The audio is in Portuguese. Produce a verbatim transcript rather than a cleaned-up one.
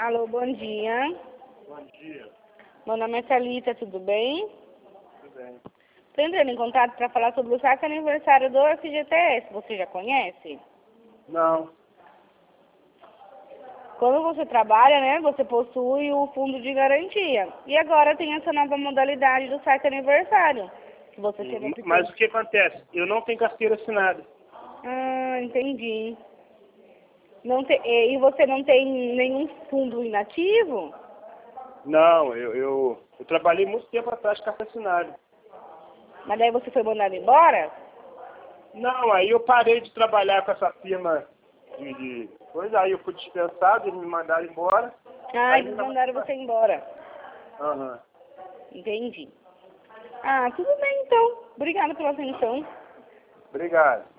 Alô, bom dia. Bom dia. Meu nome é Thalita, tudo bem? Tudo bem. Estou entrando em contato para falar sobre o saque aniversário do F G T S. Você já conhece? Não. Quando você trabalha, né, você possui o fundo de garantia. E agora tem essa nova modalidade do saque aniversário. Que você teve a Mas o que acontece? Eu não tenho carteira assinada. Ah, entendi. Não te... E você não tem nenhum fundo inativo? Não, eu, eu, eu trabalhei muito tempo atrás com carteira assinada. Mas daí você foi mandado embora? Não, aí eu parei de trabalhar com essa firma de, de coisa, aí eu fui dispensado, eles me mandaram embora. Ah, Aí eles não... mandaram você embora. Aham. Entendi. Ah, tudo bem então. Obrigada pela atenção. Obrigado.